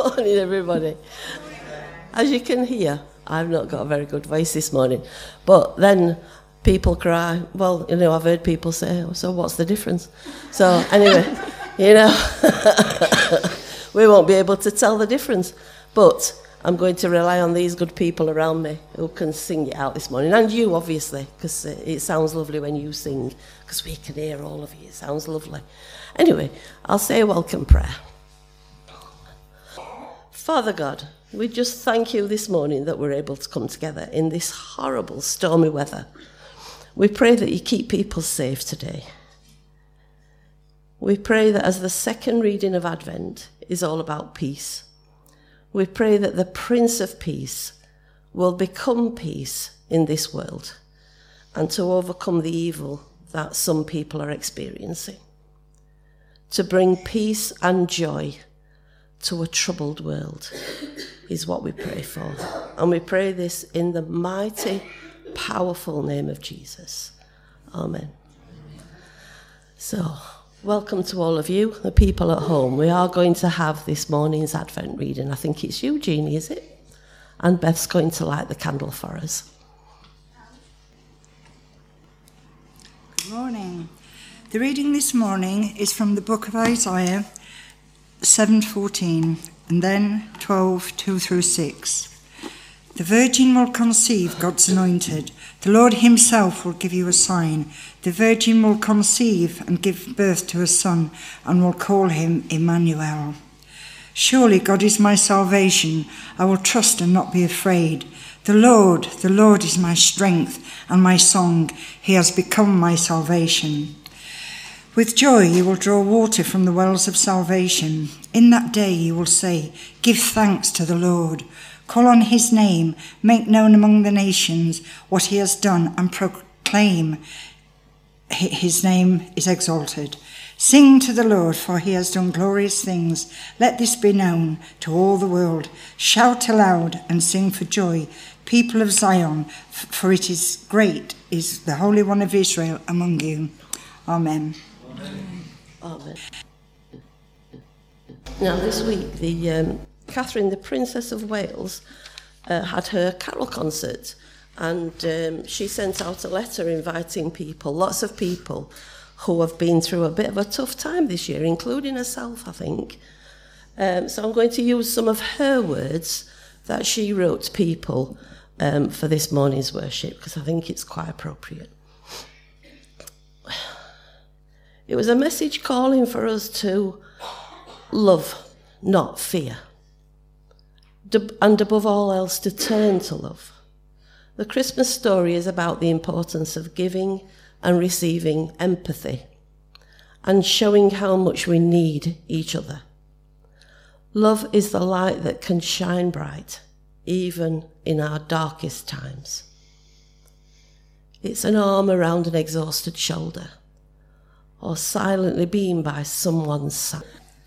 Morning, everybody. As you can hear, I've not got a very good voice this morning. But then people cry. Well, I've heard people say, so what's the difference? So anyway, we won't be able to tell the difference. But I'm going to rely on these good people around me who can sing it out this morning. And you, obviously, because it sounds lovely when you sing, because we can hear all of you. It sounds lovely. Anyway, I'll say a welcome prayer. Father God, we just thank you this morning that we're able to come together in this horrible, stormy weather. We pray that you keep people safe today. We pray that as the second reading of Advent is all about peace, we pray that the Prince of Peace will become peace in this world and to overcome the evil that some people are experiencing, to bring peace and joy to a troubled world is what we pray for. And we pray this in the mighty, powerful name of Jesus. Amen. So, welcome to all of you, the people at home. We are going to have this morning's Advent reading. I think it's you, Jeannie, is it? And Beth's going to light the candle for us. Good morning. The reading this morning is from the book of Isaiah 7:14 and then 12:2-6. The virgin will conceive, God's anointed. The Lord himself will give you a sign. The virgin will conceive and give birth to a son and will call him Emmanuel. Surely God is my salvation. I will trust and not be afraid. The Lord is my strength and my song. He has become my salvation. With joy you will draw water from the wells of salvation. In that day you will say, give thanks to the Lord. Call on his name, make known among the nations what he has done, and proclaim his name is exalted. Sing to the Lord, for he has done glorious things. Let this be known to all the world. Shout aloud and sing for joy, people of Zion, for it is great, is the Holy One of Israel among you. Amen. Amen. Now, this week, Catherine, the Princess of Wales, had her carol concert, and she sent out a letter inviting people, lots of people who have been through a bit of a tough time this year, including herself, I think. So I'm going to use some of her words that she wrote to people for this morning's worship, because I think it's quite appropriate. It was a message calling for us to love, not fear. And above all else, to turn to love. The Christmas story is about the importance of giving and receiving empathy and showing how much we need each other. Love is the light that can shine bright, even in our darkest times. It's an arm around an exhausted shoulder, or silently being by someone's side.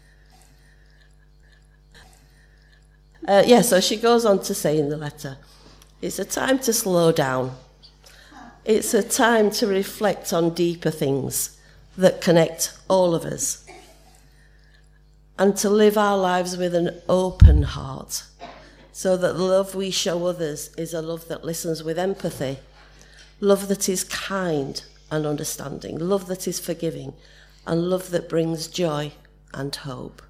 So she goes on to say in the letter, it's a time to slow down. It's a time to reflect on deeper things that connect all of us, and to live our lives with an open heart, so that the love we show others is a love that listens with empathy, love that is kind and understanding, love that is forgiving, and love that brings joy and hope.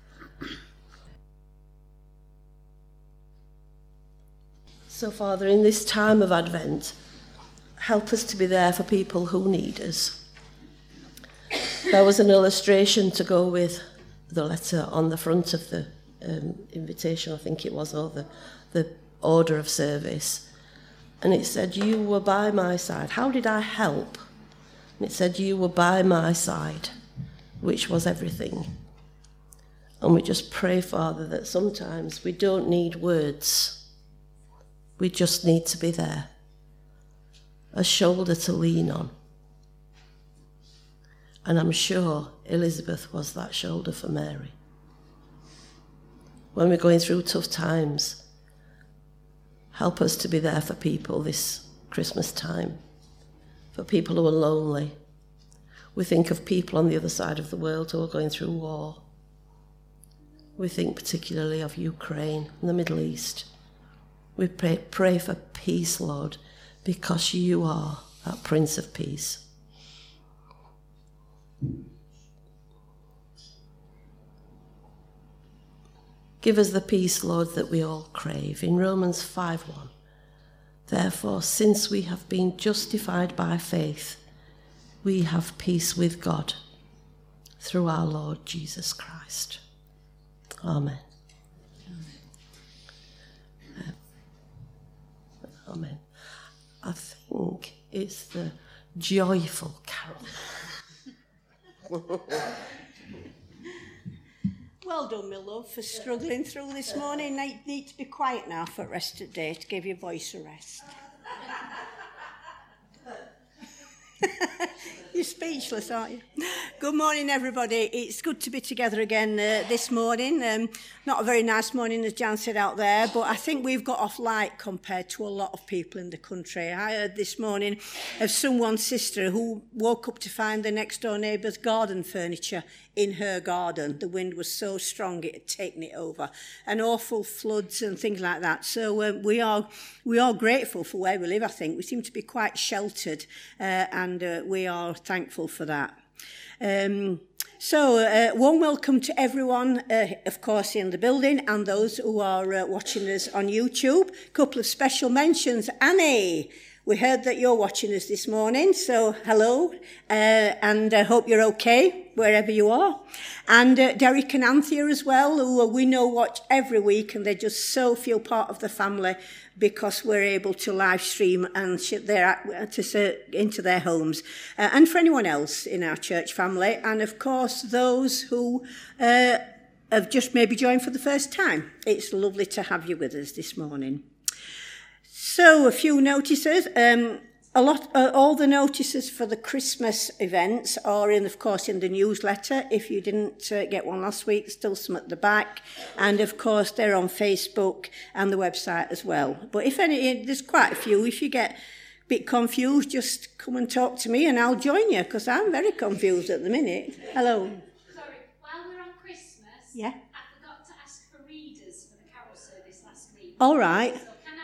So, Father, in this time of Advent, help us to be there for people who need us. There was an illustration to go with the letter on the front of the invitation, I think it was, or the order of service. And it said, you were by my side. How did I help? And it said, you were by my side, which was everything. And we just pray, Father, that sometimes we don't need words. We just need to be there, a shoulder to lean on. And I'm sure Elizabeth was that shoulder for Mary. When we're going through tough times, help us to be there for people this Christmas time, for people who are lonely. We think of people on the other side of the world who are going through war. We think particularly of Ukraine and the Middle East. We pray for peace, Lord, because you are that Prince of Peace. Give us the peace, Lord, that we all crave. In Romans 5:1, therefore, since we have been justified by faith, we have peace with God through our Lord Jesus Christ. Amen. Amen. I think it's the joyful carol. Well done, my love, for struggling through this morning. You need to be quiet now for the rest of the day to give your voice a rest. You're speechless, aren't you? Good morning, everybody. It's good to be together again this morning. Not a very nice morning, as Jan said out there, but I think we've got off light compared to a lot of people in the country. I heard this morning of someone's sister who woke up to find the next door neighbour's garden furniture in her garden. The wind was so strong it had taken it over, and awful floods and things like that. So we are grateful for where we live. I think we seem to be quite sheltered, and we are thankful for that. Warm welcome to everyone, of course, in the building, and those who are watching us on YouTube. A couple of special mentions. Annie, we heard that you're watching us this morning, so hello, and I hope you're okay wherever you are. And Derek and Anthea as well, who we know watch every week, and they just so feel part of the family because we're able to live stream and into their homes. And for anyone else in our church family, and of course those who have just maybe joined for the first time. It's lovely to have you with us this morning. So a few notices. All the notices for the Christmas events are of course, in the newsletter. If you didn't get one last week, still some at the back. And of course, they're on Facebook and the website as well. But there's quite a few. If you get a bit confused, just come and talk to me and I'll join you, because I'm very confused at the minute. Hello. Sorry, while we're on Christmas, yeah, I forgot to ask for readers for the carol service last week. All right.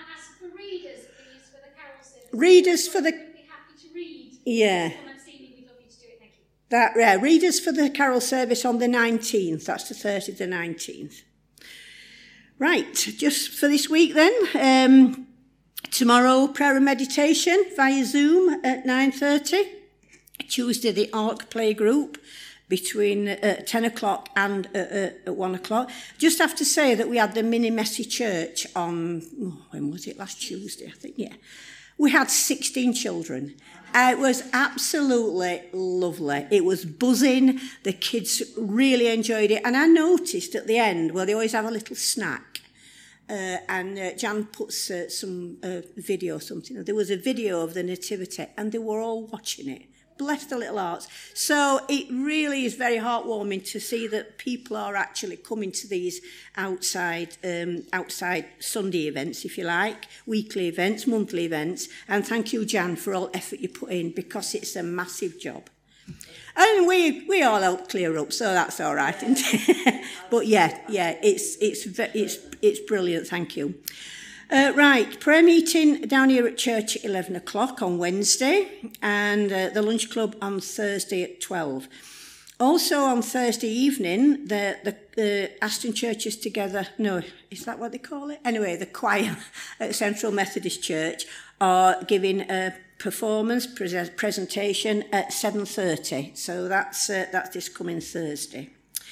Readers for the... We'd be happy to read. Yeah. Come and see me, we'd love you to do it, thank you. Readers for the carol service on the 19th. That's the 30th to the 19th. Right, just for this week then. Tomorrow, prayer and meditation via Zoom at 9:30. Tuesday, the ARC play group between 10 o'clock and at 1 o'clock. Just have to say that we had the mini messy church on, when was it? Last Tuesday, I think, yeah. We had 16 children. It was absolutely lovely. It was buzzing. The kids really enjoyed it. And I noticed at the end, well, they always have a little snack. And Jan puts some video or something. There was a video of the nativity, and they were all watching it. Bless the little hearts. So it really is very heartwarming to see that people are actually coming to these outside Sunday events, if you like, weekly events, monthly events. And thank you, Jan, for all effort you put in, because it's a massive job. And we all help clear up, so that's all right, isn't it? But yeah, it's brilliant. Thank you. Right, prayer meeting down here at church at 11 o'clock on Wednesday, and the lunch club on Thursday at 12. Also on Thursday evening, the Aston Churches Together, no, is that what they call it? Anyway, the choir at Central Methodist Church are giving a performance presentation at 7:30. So that's this coming Thursday.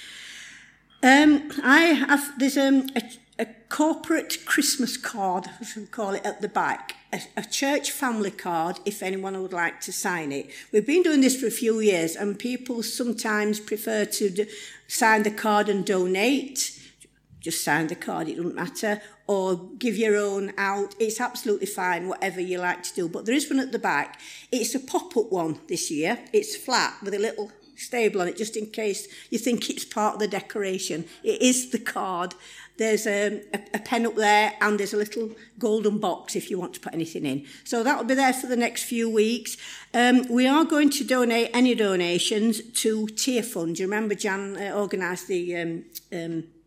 There's a corporate Christmas card, as we call it, at the back, a church family card, if anyone would like to sign it. We've been doing this for a few years, and people sometimes prefer to sign the card and donate. Just sign the card, it doesn't matter, or give your own out. It's absolutely fine, whatever you like to do. But there is one at the back. It's a pop-up one this year. It's flat with a little stable on it, just in case you think it's part of the decoration. It is the card. There's a pen up there, and there's a little golden box if you want to put anything in. So that will be there for the next few weeks. We are going to donate any donations to Tier Fund. You remember Jan organised the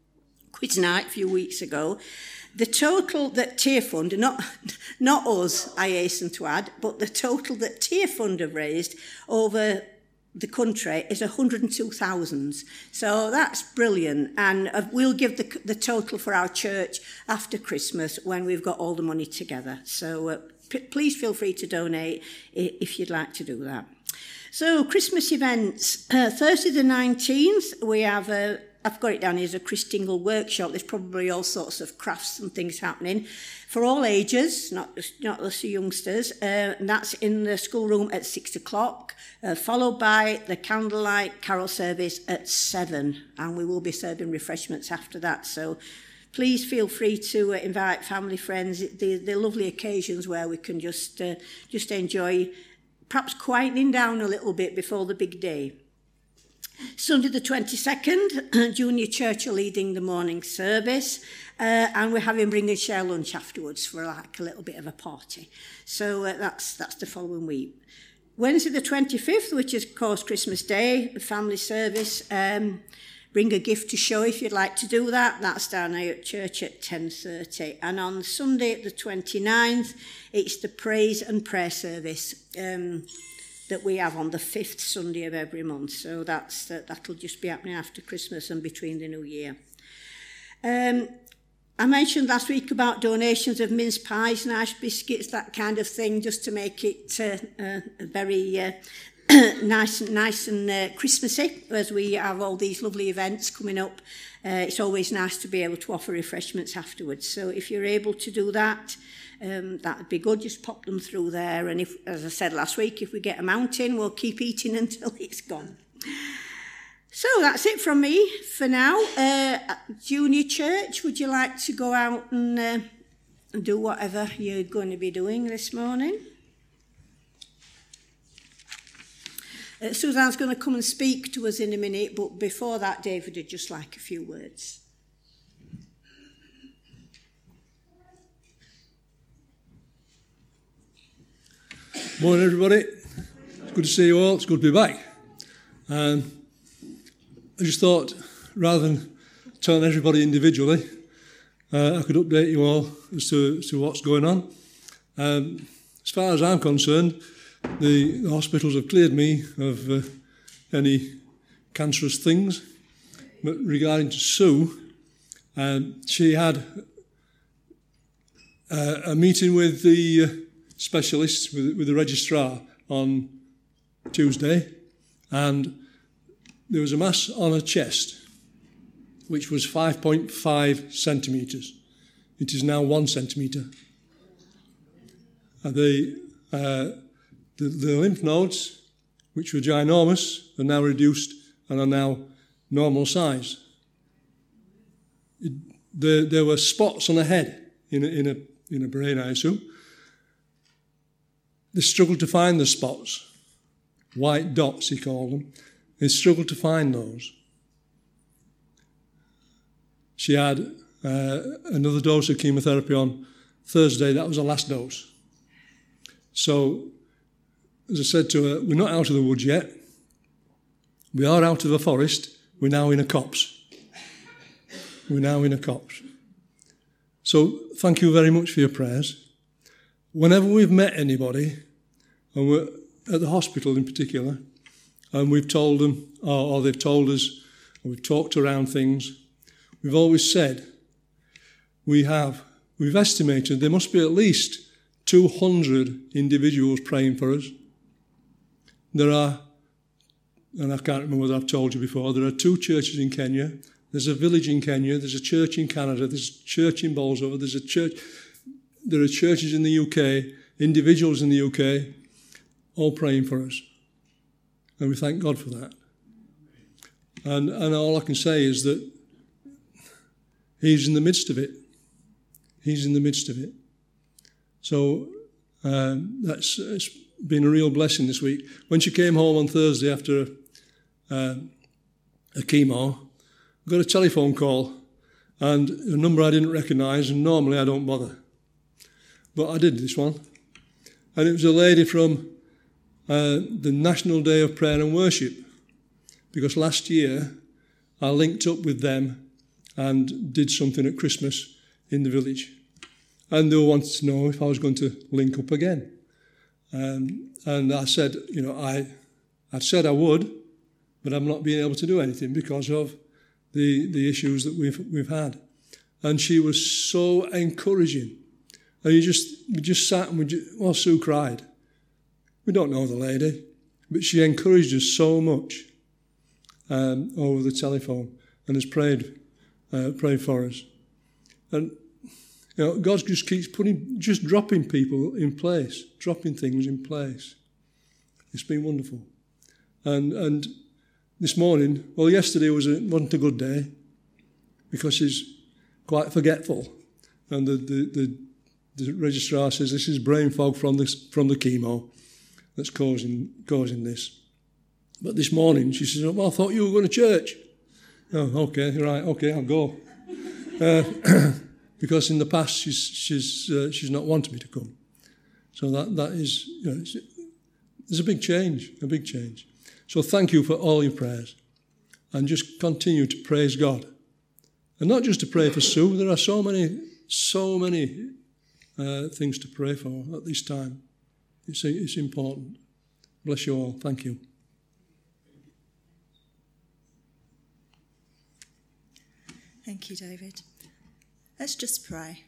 quiz night a few weeks ago. The total that Tearfund, not us, I hasten to add, but the total that Tearfund have raised over the country is 102,000. So that's brilliant. And we'll give the total for our church after Christmas when we've got all the money together. So please feel free to donate if you'd like to do that. So Christmas events, Thursday the 19th, we have I've got it down here as a Chris Dingle workshop. There's probably all sorts of crafts and things happening for all ages, not just the youngsters. And that's in the schoolroom at 6 o'clock, followed by the candlelight carol service at 7. And we will be serving refreshments after that. So please feel free to invite family, friends. They're lovely occasions where we can just enjoy, perhaps quietening down a little bit before the big day. Sunday the 22nd, Junior Church are leading the morning service, and we're having Bring and Share lunch afterwards for like a little bit of a party. So that's the following week. Wednesday the 25th, which is of course Christmas Day, family service. Bring a gift to show if you'd like to do that. That's down here at church at 10:30. And on Sunday the 29th, it's the praise and prayer service that we have on the 5th Sunday of every month. So that'll just be happening after Christmas and between the New Year. I mentioned last week about donations of mince pies, nice biscuits, that kind of thing, just to make it very nice and Christmassy, as we have all these lovely events coming up. It's always nice to be able to offer refreshments afterwards. So if you're able to do that, that would be good. Just pop them through there. And if, as I said last week, if we get a mountain, we'll keep eating until it's gone. So that's it from me for now. Junior Church, would you like to go out and do whatever you're going to be doing this morning? Suzanne's going to come and speak to us in a minute, but before that, David would just like a few words. Morning, everybody. It's good to see you all. It's good to be back. I just thought, rather than telling everybody individually, I could update you all as to what's going on. As far as I'm concerned, the hospitals have cleared me of any cancerous things. But regarding to Sue, she had a meeting with the specialist, with the registrar on Tuesday, and there was a mass on her chest which was 5.5 centimetres. It is now 1 centimetre. The lymph nodes, which were ginormous, are now reduced and are now normal size. There were spots on the head in a brain, I assume. They struggled to find the spots, white dots, he called them. They struggled to find those. She had another dose of chemotherapy on Thursday. That was the last dose. So, as I said to her, we're not out of the woods yet. We are out of the forest. We're now in a copse. We're now in a copse. So, thank you very much for your prayers. Whenever we've met anybody, and we're at the hospital in particular, and we've told them, or they've told us, and we've talked around things, we've always said, we've estimated there must be at least 200 individuals praying for us. There are, and I can't remember whether I've told you before, there are 2 churches in Kenya. There's a village in Kenya. There's a church in Canada. There's a church in Bolsover. There's a church. There are churches in the UK, individuals in the UK, all praying for us. And we thank God for that. And all I can say is that He's in the midst of it. He's in the midst of it. So it's been a real blessing this week. When she came home on Thursday after a chemo, I got a telephone call and a number I didn't recognise, and normally I don't bother. But I did this one. And it was a lady from the National Day of Prayer and Worship, because last year I linked up with them and did something at Christmas in the village. And they wanted to know if I was going to link up again. And I said, I'd said I would, but I'm not being able to do anything because of the issues that we've had. And she was so encouraging. And we just sat and Sue cried. We don't know the lady, but she encouraged us so much over the telephone and has prayed for us. And God just keeps dropping people in place, dropping things in place. It's been wonderful. And this morning, yesterday wasn't a good day because she's quite forgetful, and the registrar says this is brain fog from the chemo that's causing this. But this morning she says, "Well, I thought you were going to church." Oh, okay, right, okay, I'll go. Because in the past she's not wanted me to come. So that is, there's a big change. So thank you for all your prayers, and just continue to praise God, and not just to pray for Sue. There are so many things to pray for at this time. It's important. Bless you all. Thank you. Thank you, David. Let's just pray.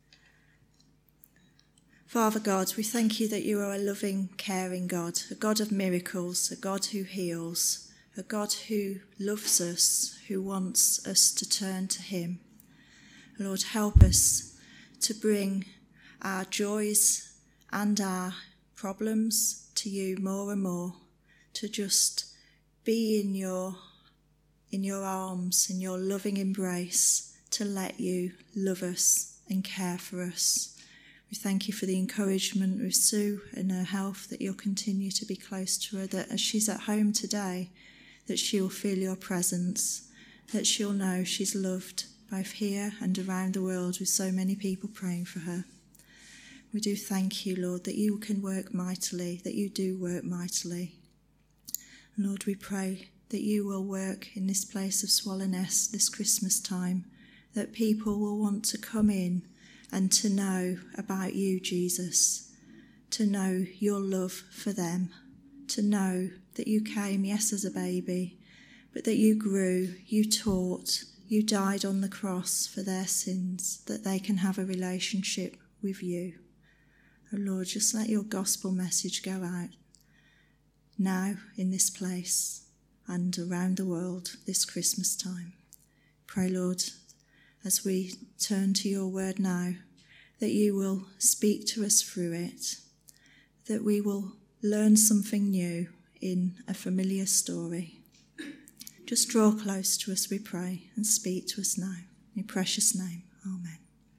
Father God, we thank you that you are a loving, caring God, a God of miracles, a God who heals, a God who loves us, who wants us to turn to him. Lord, help us to bring our joys and our problems to you more and more, to just be in your arms, in your loving embrace, to let you love us and care for us. We thank you for the encouragement with Sue and her health, that you'll continue to be close to her, that as she's at home today, that she'll feel your presence, that she'll know she's loved both here and around the world, with so many people praying for her. We do thank you, Lord, that you can work mightily, that you do work mightily. Lord, we pray that you will work in this place of Swallownest this Christmas time, that people will want to come in and to know about you, Jesus, to know your love for them, to know that you came, yes, as a baby, but that you grew, you taught, you died on the cross for their sins, that they can have a relationship with you. Oh Lord, just let your gospel message go out now in this place and around the world this Christmas time. Pray, Lord, as we turn to your word now, that you will speak to us through it, that we will learn something new in a familiar story. Just draw close to us, we pray, and speak to us now. In your precious name, amen.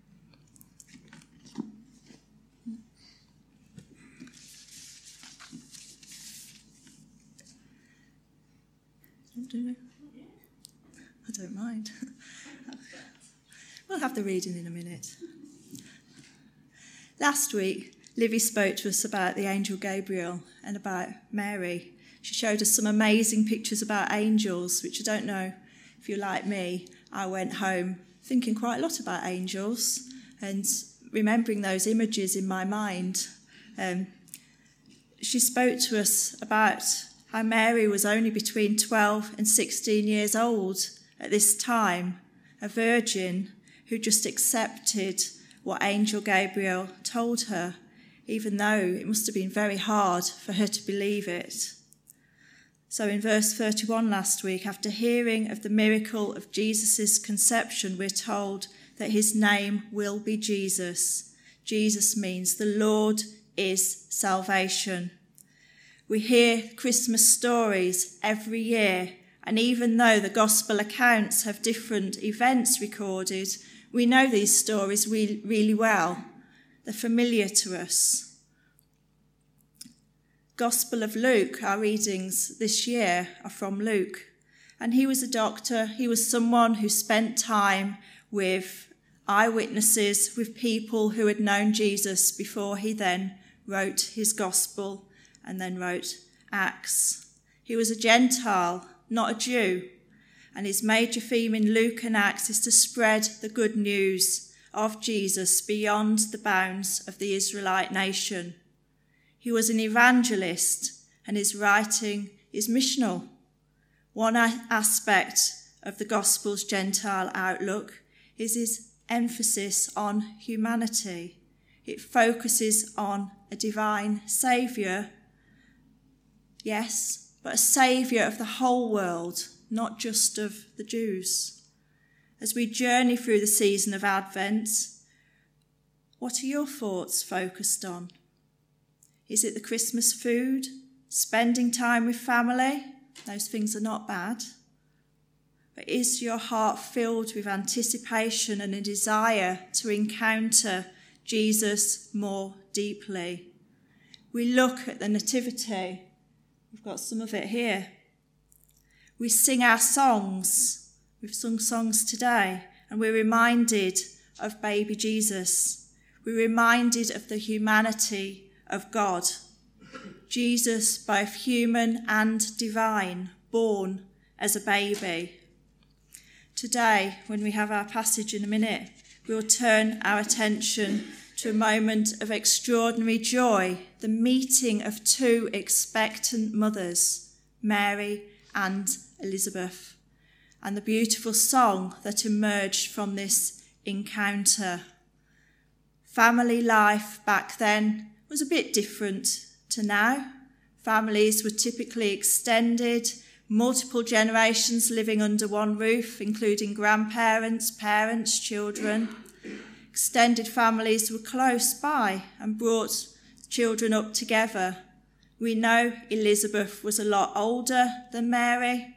I don't mind. We'll have the reading in a minute. Last week, Livy spoke to us about the angel Gabriel and about Mary. She showed us some amazing pictures about angels, which I don't know if you're like me. I went home thinking quite a lot about angels and remembering those images in my mind. She spoke to us about how Mary was only between 12 and 16 years old at this time, a virgin who just accepted what Angel Gabriel told her, even though it must have been very hard for her to believe it. So in verse 31 last week, after hearing of the miracle of Jesus' conception, we're told that his name will be Jesus. Jesus means the Lord is salvation. We hear Christmas stories every year, and even though the gospel accounts have different events recorded, we know these stories really well. They're familiar to us. Gospel of Luke, our readings this year are from Luke. And he was a doctor. He was someone who spent time with eyewitnesses, with people who had known Jesus before he then wrote his gospel and then wrote Acts. He was a Gentile, not a Jew. and his major theme in Luke and Acts is to spread the good news of Jesus beyond the bounds of the Israelite nation. He was an evangelist, and his writing is missional. One aspect of the Gospel's Gentile outlook is his emphasis on humanity. It focuses on a divine saviour, yes, but a saviour of the whole world, not just of the Jews. As we journey through the season of Advent, what are your thoughts focused on? Is it the Christmas food, spending time with family? Those things are not bad. But is your heart filled with anticipation and a desire to encounter Jesus more deeply? We look at the Nativity. We've got some of it here. We sing our songs. We've sung songs today, and we're reminded of baby Jesus. We're reminded of the humanity of God. Jesus, both human and divine, born as a baby. Today, when we have our passage in a minute, we'll turn our attention to a moment of extraordinary joy, the meeting of two expectant mothers, Mary and Elizabeth, and the beautiful song that emerged from this encounter. Family life back then was a bit different to now. Families were typically extended, multiple generations living under one roof, including grandparents, parents, children. Extended families were close by and brought children up together. We know Elizabeth was a lot older than Mary.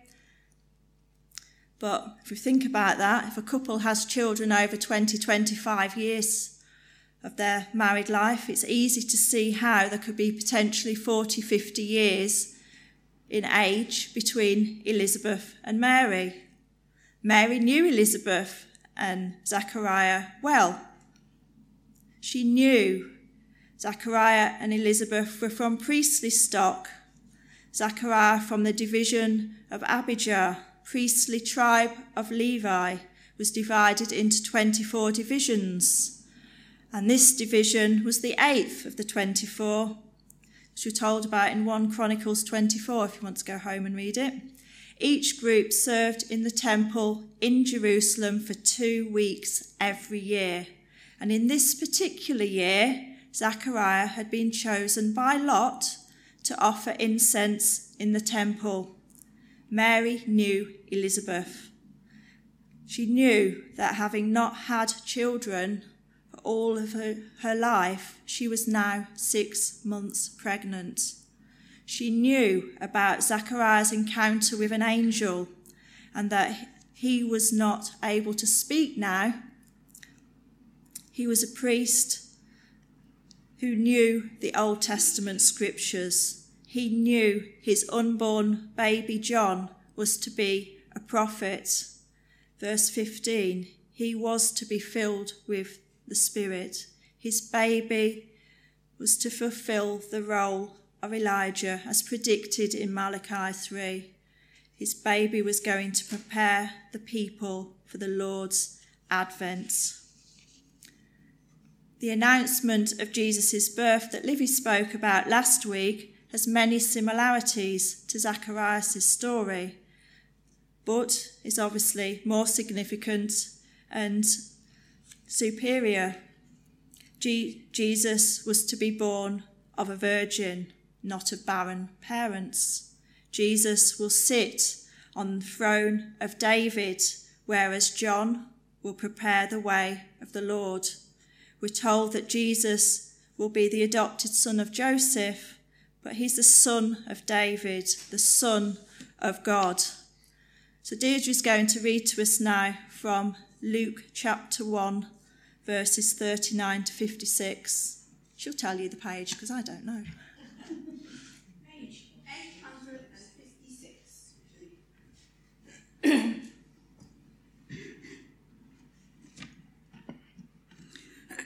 But if we think about that, if a couple has children over 20-25 years of their married life, it's easy to see how there could be potentially 40-50 years in age between Elizabeth and Mary. Mary knew Elizabeth and Zachariah well. She knew Zachariah and Elizabeth were from priestly stock. Zachariah from the division of Abijah, priestly tribe of Levi, was divided into 24 divisions. And this division was the 8th of the 24, which we're told about in 1 Chronicles 24, if you want to go home and read it. Each group served in the temple in Jerusalem for 2 weeks every year. And in this particular year, Zachariah had been chosen by lot to offer incense in the temple. Mary knew Elizabeth. She knew that having not had children for all of her life, she was now 6 months pregnant. She knew about Zachariah's encounter with an angel and that he was not able to speak now. He was a priest who knew the Old Testament scriptures. He knew his unborn baby John was to be a prophet. Verse 15, he was to be filled with the Spirit. His baby was to fulfill the role of Elijah as predicted in Malachi 3. His baby was going to prepare the people for the Lord's advent. The announcement of Jesus' birth that Livy spoke about last week has many similarities to Zacharias' story, but is obviously more significant and superior. Jesus was to be born of a virgin, not of barren parents. Jesus will sit on the throne of David, whereas John will prepare the way of the Lord. We're told that Jesus will be the adopted son of Joseph, but he's the son of David, the son of God. So Deirdre's going to read to us now from Luke chapter 1, verses 39 to 56. She'll tell you the page because I don't know. Page 856.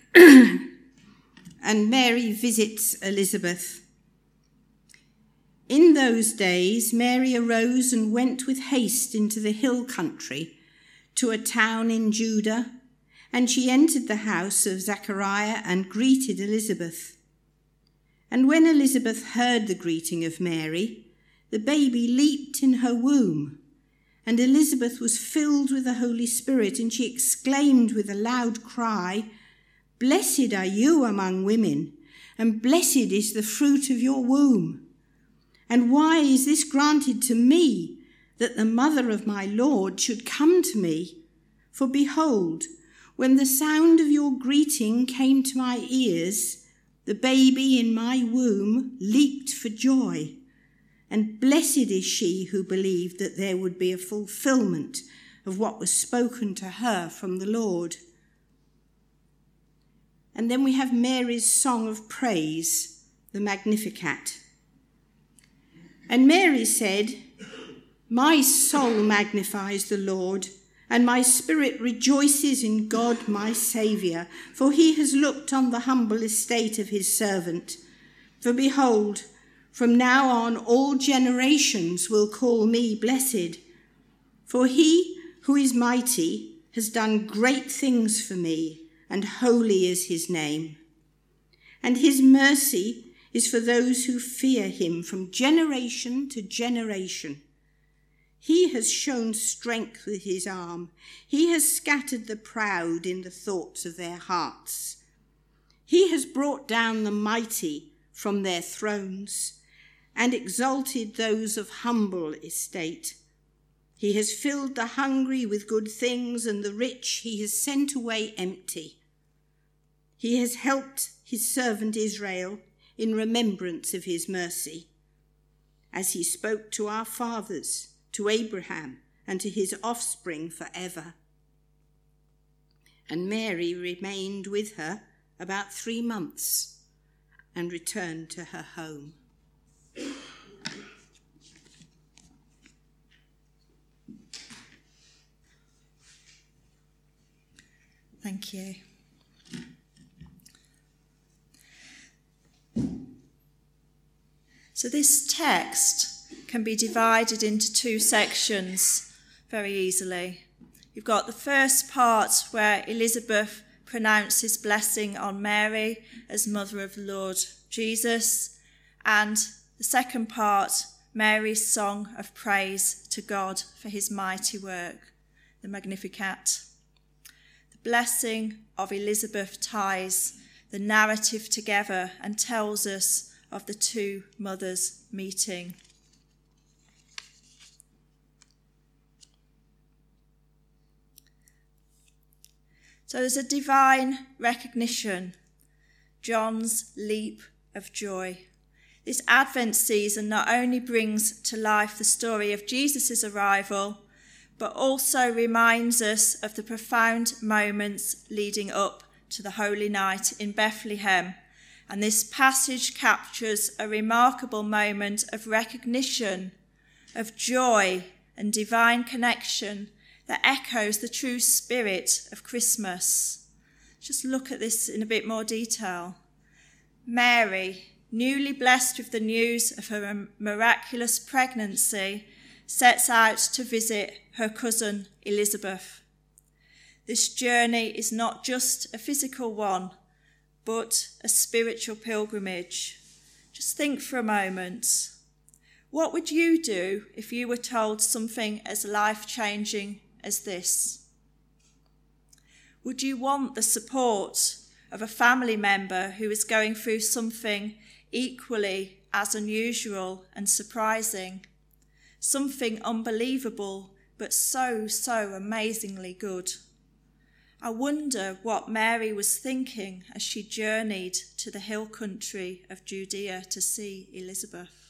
And Mary visits Elizabeth. In those days, Mary arose and went with haste into the hill country, to a town in Judah, and she entered the house of Zechariah and greeted Elizabeth. And when Elizabeth heard the greeting of Mary, the baby leaped in her womb, and Elizabeth was filled with the Holy Spirit, and she exclaimed with a loud cry, "Blessed are you among women, and blessed is the fruit of your womb. And why is this granted to me, that the mother of my Lord should come to me? For behold, when the sound of your greeting came to my ears, the baby in my womb leaped for joy. And blessed is she who believed that there would be a fulfillment of what was spoken to her from the Lord." And then we have Mary's song of praise, the Magnificat. And Mary said, "My soul magnifies the Lord, and my spirit rejoices in God my Saviour, for he has looked on the humble estate of his servant. For behold, from now on all generations will call me blessed. For he who is mighty has done great things for me, and holy is his name. And his mercy is for those who fear him from generation to generation. He has shown strength with his arm. He has scattered the proud in the thoughts of their hearts. He has brought down the mighty from their thrones and exalted those of humble estate. He has filled the hungry with good things, and the rich he has sent away empty. He has helped his servant Israel in remembrance of his mercy, as he spoke to our fathers, to Abraham, and to his offspring forever." And Mary remained with her about 3 months and returned to her home. Thank you. So this text can be divided into 2 sections very easily. You've got the first part where Elizabeth pronounces blessing on Mary as mother of the Lord Jesus, and the second part, Mary's song of praise to God for his mighty work, the Magnificat. The blessing of Elizabeth ties the narrative together and tells us of the 2 mothers meeting. So there's a divine recognition, John's leap of joy. This Advent season not only brings to life the story of Jesus' arrival, but also reminds us of the profound moments leading up to the Holy Night in Bethlehem. And this passage captures a remarkable moment of recognition, of joy and divine connection that echoes the true spirit of Christmas. Just look at this in a bit more detail. Mary, newly blessed with the news of her miraculous pregnancy, sets out to visit her cousin Elizabeth. This journey is not just a physical one, but a spiritual pilgrimage. Just think for a moment. What would you do if you were told something as life-changing as this? Would you want the support of a family member who is going through something equally as unusual and surprising? Something unbelievable, but so amazingly good. I wonder what Mary was thinking as she journeyed to the hill country of Judea to see Elizabeth.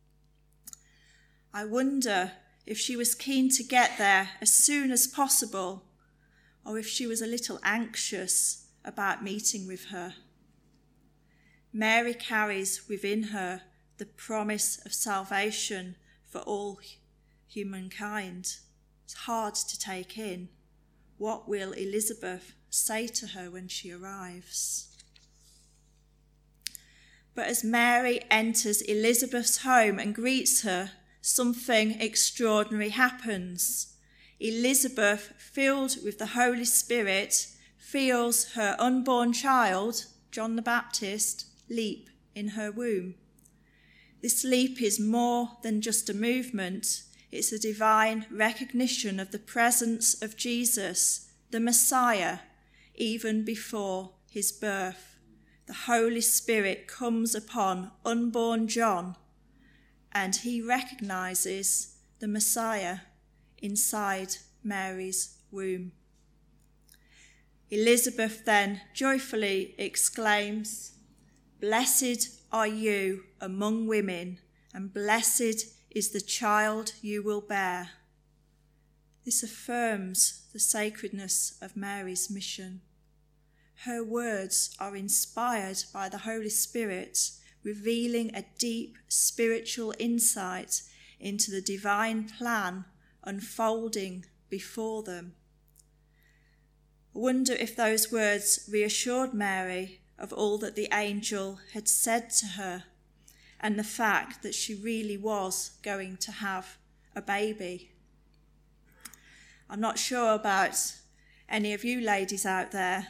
I wonder if she was keen to get there as soon as possible, or if she was a little anxious about meeting with her. Mary carries within her the promise of salvation for all humankind. It's hard to take in. What will Elizabeth say to her when she arrives? But as Mary enters Elizabeth's home and greets her, something extraordinary happens. Elizabeth, filled with the Holy Spirit, feels her unborn child, John the Baptist, leap in her womb. This leap is more than just a movement. It's a divine recognition of the presence of Jesus, the Messiah, even before his birth. The Holy Spirit comes upon unborn John, and he recognizes the Messiah inside Mary's womb. Elizabeth then joyfully exclaims, "Blessed are you among women, and blessed is the child you will bear." This affirms the sacredness of Mary's mission. Her words are inspired by the Holy Spirit, revealing a deep spiritual insight into the divine plan unfolding before them. I wonder if those words reassured Mary of all that the angel had said to her and the fact that she really was going to have a baby. I'm not sure about any of you ladies out there,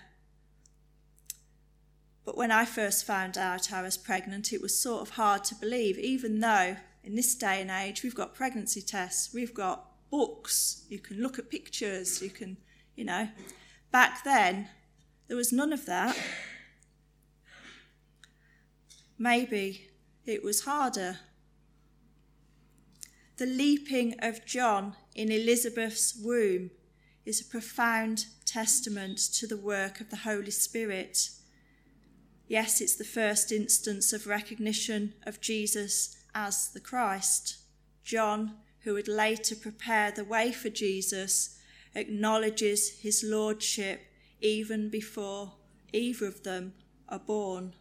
but when I first found out I was pregnant, it was sort of hard to believe, even though in this day and age we've got pregnancy tests, we've got books, you can look at pictures, you can, Back then, there was none of that. Maybe it was harder. The leaping of John in Elizabeth's womb is a profound testament to the work of the Holy Spirit. Yes, it's the first instance of recognition of Jesus as the Christ. John, who would later prepare the way for Jesus, acknowledges his lordship even before either of them are born.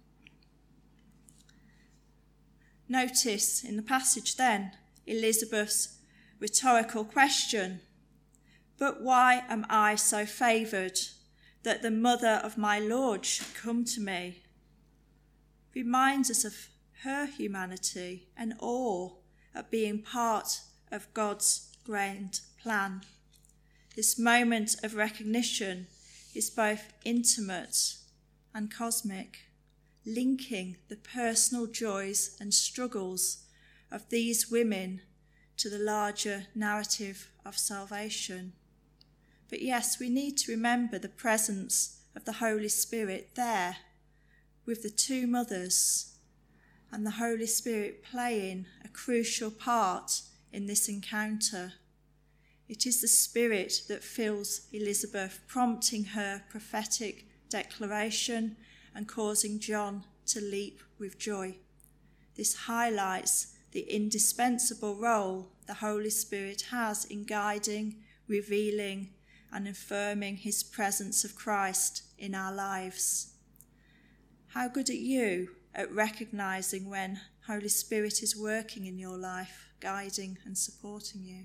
Notice in the passage then Elizabeth's rhetorical question, "But why am I so favoured that the mother of my Lord should come to me?" Reminds us of her humanity and awe at being part of God's grand plan. This moment of recognition is both intimate and cosmic, linking the personal joys and struggles of these women to the larger narrative of salvation. But yes, we need to remember the presence of the Holy Spirit there with the two mothers, and the Holy Spirit playing a crucial part in this encounter. It is the Spirit that fills Elizabeth, prompting her prophetic declaration and causing John to leap with joy. This highlights the indispensable role the Holy Spirit has in guiding, revealing, and affirming his presence of Christ in our lives. How good are you at recognising when Holy Spirit is working in your life, guiding and supporting you?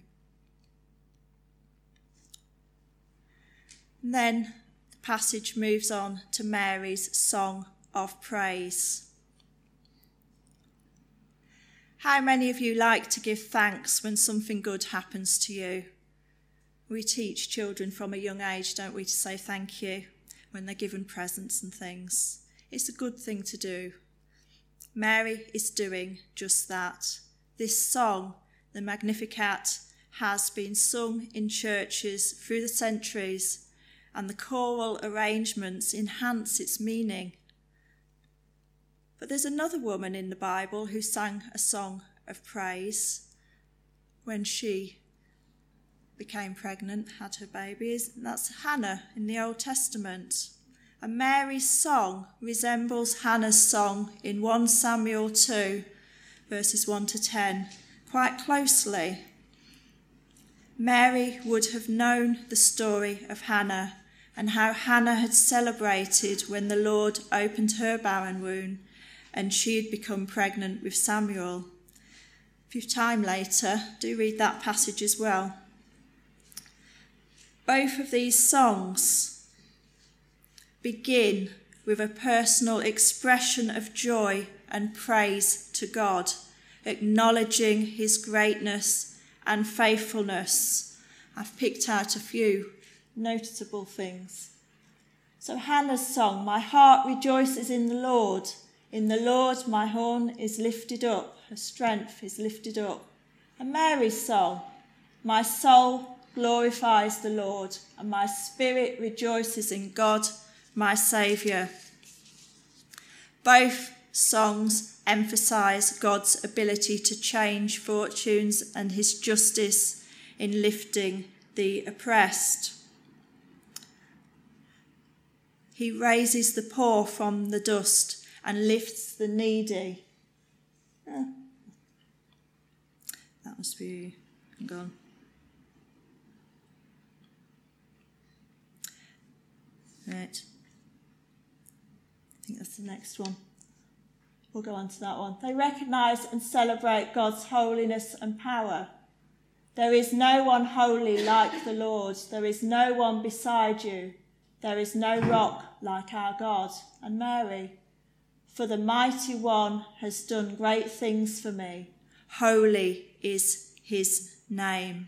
And then the passage moves on to Mary's song of praise. How many of you like to give thanks when something good happens to you? We teach children from a young age, don't we, to say thank you when they're given presents and things. It's a good thing to do. Mary is doing just that. This song, the Magnificat, has been sung in churches through the centuries, and the choral arrangements enhance its meaning. But there's another woman in the Bible who sang a song of praise when she became pregnant, had her babies. That's Hannah in the Old Testament. And Mary's song resembles Hannah's song in 1 Samuel 2, verses 1 to 10, quite closely. Mary would have known the story of Hannah and how Hannah had celebrated when the Lord opened her barren womb and she had become pregnant with Samuel. If you've time later, do read that passage as well. Both of these songs begin with a personal expression of joy and praise to God, acknowledging his greatness and faithfulness. I've picked out a few noticeable things. So Hannah's song, "My heart rejoices in the Lord. In the Lord my horn is lifted up, her strength is lifted up." And Mary's song, "My soul glorifies the Lord, and my spirit rejoices in God, my Saviour." Both songs emphasise God's ability to change fortunes and his justice in lifting the oppressed. He raises the poor from the dust and lifts the needy. That must be gone. Right. I think that's the next one. We'll go on to that one. They recognise and celebrate God's holiness and power. There is no one holy like the Lord. There is no one beside you. There is no rock like our God. And Mary, "For the mighty one has done great things for me. Holy is his name."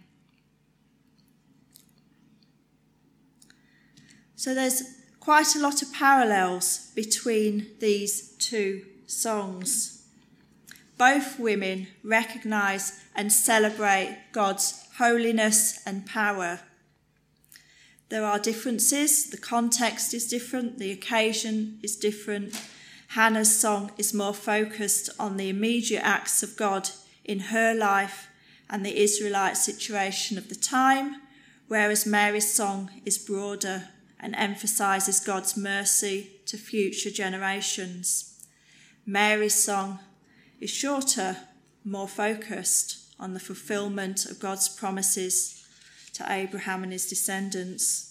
So there's quite a lot of parallels between these two songs. Both women recognise and celebrate God's holiness and power. There are differences. The context is different. The occasion is different. Hannah's song is more focused on the immediate acts of God in her life and the Israelite situation of the time, whereas Mary's song is broader and emphasises God's mercy to future generations. Mary's song is shorter, more focused on the fulfilment of God's promises to Abraham and his descendants.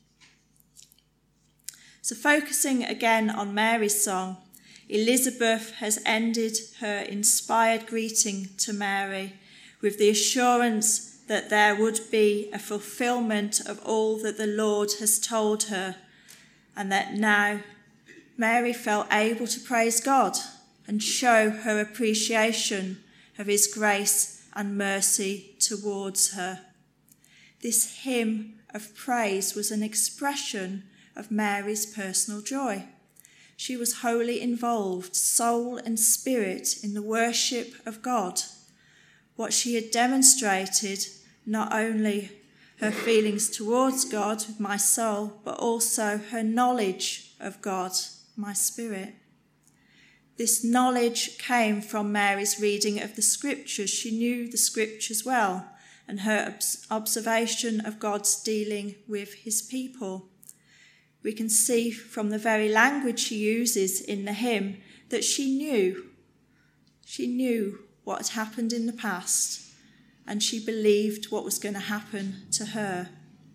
So focusing again on Mary's song, Elizabeth has ended her inspired greeting to Mary with the assurance that there would be a fulfilment of all that the Lord has told her, and that now Mary felt able to praise God and show her appreciation of his grace and mercy towards her. This hymn of praise was an expression of Mary's personal joy. She was wholly involved, soul and spirit, in the worship of God. What she had demonstrated, not only her feelings towards God, my soul, but also her knowledge of God, my spirit. This knowledge came from Mary's reading of the scriptures. She knew the scriptures well, and her observation of God's dealing with his people. We can see from the very language she uses in the hymn that she knew what had happened in the past, and she believed what was going to happen to her.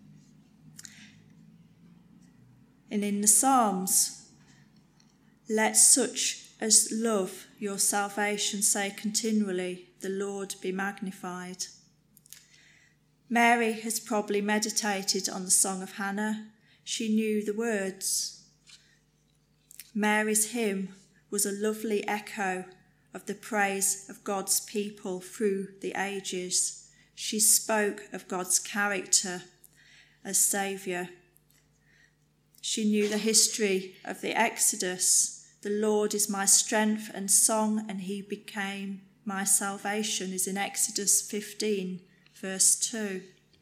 And in the Psalms, "Let such as love your salvation say continually, the Lord be magnified." Mary has probably meditated on the Song of Hannah. She knew the words. Mary's hymn was a lovely echo of the praise of God's people through the ages. She spoke of God's character as Saviour. She knew the history of the Exodus. "The Lord is my strength and song, and he became my salvation," is in Exodus 15, verse 2.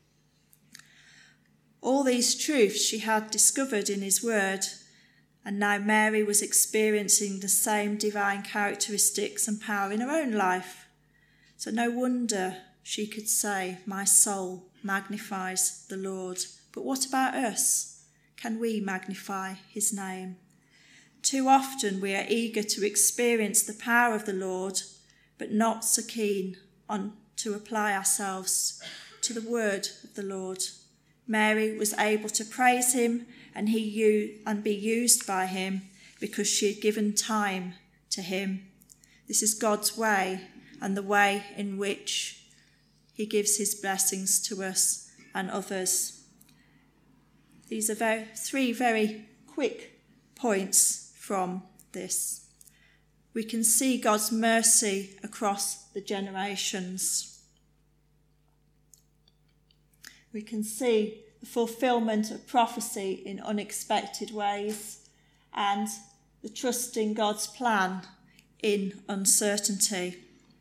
All these truths she had discovered in his word, and now Mary was experiencing the same divine characteristics and power in her own life. So no wonder she could say, "My soul magnifies the Lord." But what about us? Can we magnify his name? Too often we are eager to experience the power of the Lord, but not so keen on to apply ourselves to the word of the Lord. Mary was able to praise him and be used by him because she had given time to him. This is God's way, and the way in which he gives his blessings to us and others. These are three very quick points from this. We can see God's mercy across the generations. We can see the fulfillment of prophecy in unexpected ways and the trust in God's plan in uncertainty.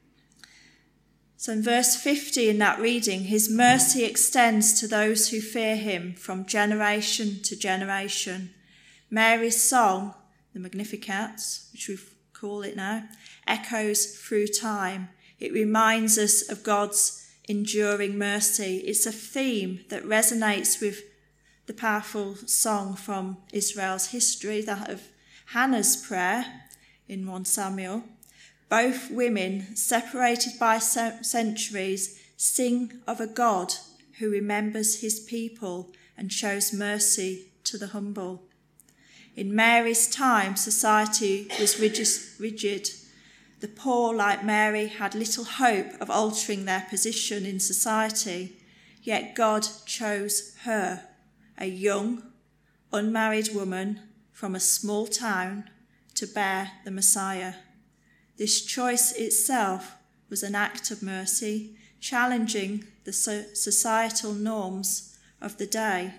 So in verse 50 in that reading, his mercy extends to those who fear him from generation to generation. Mary's song, the Magnificat, which we call it now, echoes through time. It reminds us of God's enduring mercy. It's a theme that resonates with the powerful song from Israel's history, that of Hannah's prayer in 1 Samuel. Both women, separated by centuries, sing of a God who remembers his people and shows mercy to the humble. In Mary's time, society was rigid. The poor, like Mary, had little hope of altering their position in society, yet God chose her, a young, unmarried woman from a small town, to bear the Messiah. This choice itself was an act of mercy, challenging the societal norms of the day.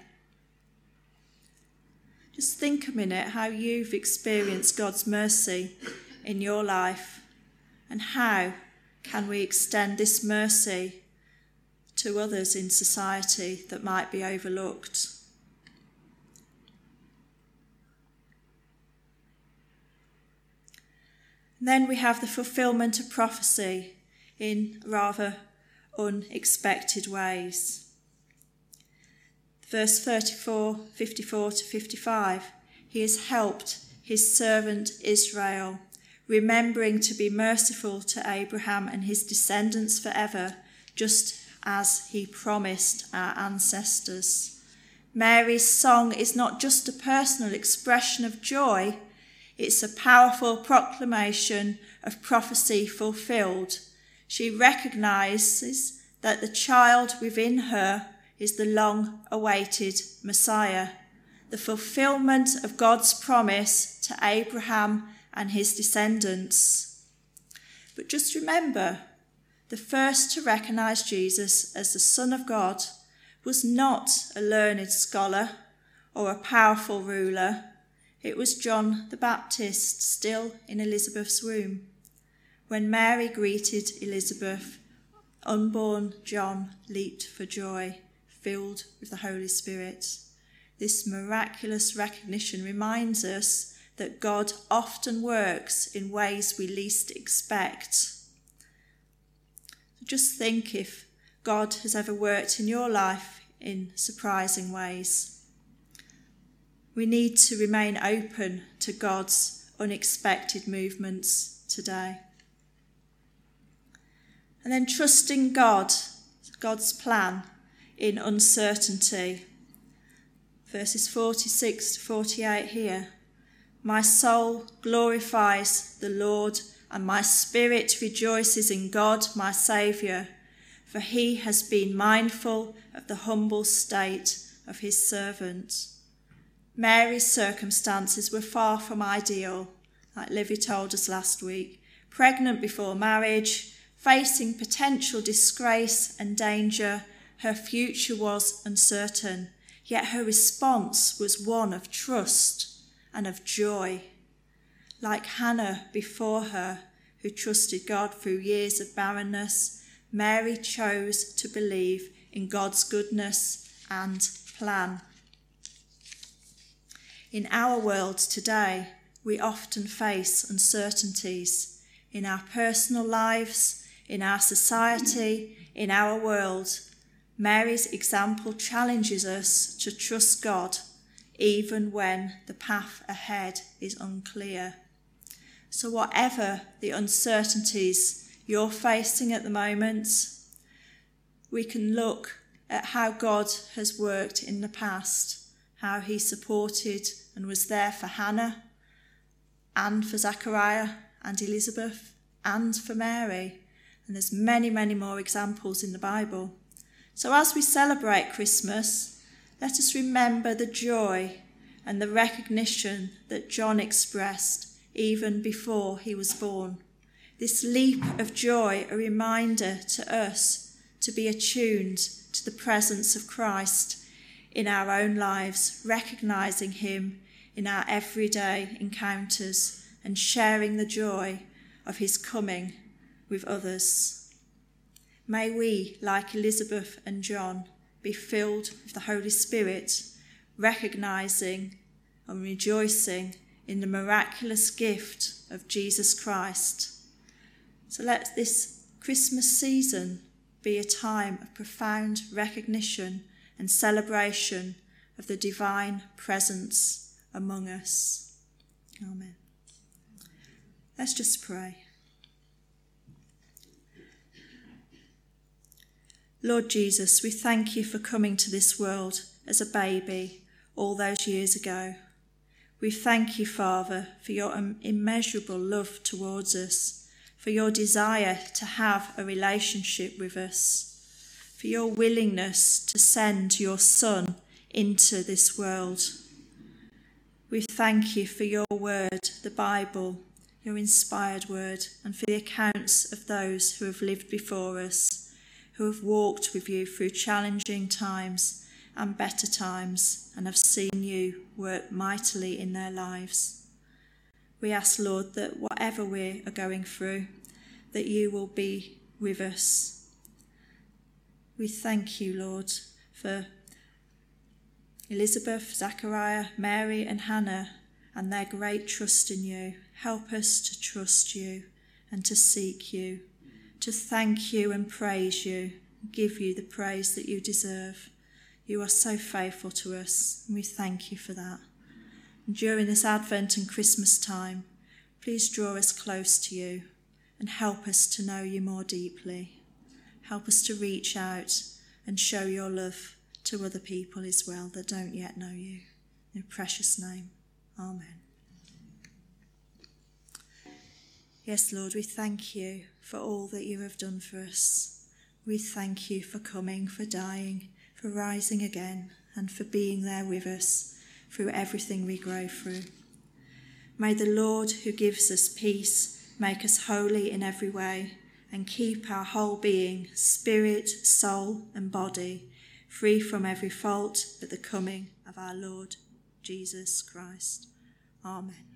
Just think a minute how you've experienced God's mercy in your life, and how can we extend this mercy to others in society that might be overlooked. And then we have the fulfillment of prophecy in rather unexpected ways. Verse 54 to 55, he has helped his servant Israel, remembering to be merciful to Abraham and his descendants forever, just as he promised our ancestors. Mary's song is not just a personal expression of joy, it's a powerful proclamation of prophecy fulfilled. She recognises that the child within her is the long-awaited Messiah, the fulfilment of God's promise to Abraham and his descendants. But just remember, the first to recognise Jesus as the Son of God was not a learned scholar or a powerful ruler. It was John the Baptist, still in Elizabeth's womb. When Mary greeted Elizabeth, unborn John leaped for joy, filled with the Holy Spirit. This miraculous recognition reminds us that God often works in ways we least expect. Just think if God has ever worked in your life in surprising ways. We need to remain open to God's unexpected movements today. And then trusting God's plan in uncertainty. Verses 46 to 48 here. My soul glorifies the Lord, and my spirit rejoices in God, my Saviour, for he has been mindful of the humble state of his servant. Mary's circumstances were far from ideal, like Livy told us last week. Pregnant before marriage, facing potential disgrace and danger, her future was uncertain, yet her response was one of trust and of joy. Like Hannah before her, who trusted God through years of barrenness, Mary chose to believe in God's goodness and plan. In our world today, we often face uncertainties in our personal lives, in our society, in our world. Mary's example challenges us to trust God even when the path ahead is unclear. So whatever the uncertainties you're facing at the moment, we can look at how God has worked in the past, how he supported and was there for Hannah and for Zachariah and Elizabeth and for Mary. And there's many, many more examples in the Bible. So as we celebrate Christmas, let us remember the joy and the recognition that John expressed even before he was born. This leap of joy, a reminder to us to be attuned to the presence of Christ in our own lives, recognising him in our everyday encounters and sharing the joy of his coming with others. May we, like Elizabeth and John, be filled with the Holy Spirit, recognising and rejoicing in the miraculous gift of Jesus Christ. So let this Christmas season be a time of profound recognition and celebration of the divine presence among us. Amen. Let's just pray. Lord Jesus, we thank you for coming to this world as a baby all those years ago. We thank you, Father, for your immeasurable love towards us, for your desire to have a relationship with us, for your willingness to send your Son into this world. We thank you for your word, the Bible, your inspired word, and for the accounts of those who have lived before us, who have walked with you through challenging times and better times, and have seen you work mightily in their lives. We ask, Lord, that whatever we are going through, that you will be with us. We thank you, Lord, for Elizabeth, Zachariah, Mary and Hannah and their great trust in you. Help us to trust you and to seek you, to thank you and praise you, give you the praise that you deserve. You are so faithful to us, and we thank you for that. And during this Advent and Christmas time, please draw us close to you and help us to know you more deeply. Help us to reach out and show your love to other people as well that don't yet know you. In your precious name, amen. Yes, Lord, we thank you for all that you have done for us. We thank you for coming, for dying, for rising again, and for being there with us through everything we go through. May the Lord, who gives us peace, make us holy in every way, and keep our whole being, spirit, soul, and body, free from every fault at the coming of our Lord Jesus Christ. Amen.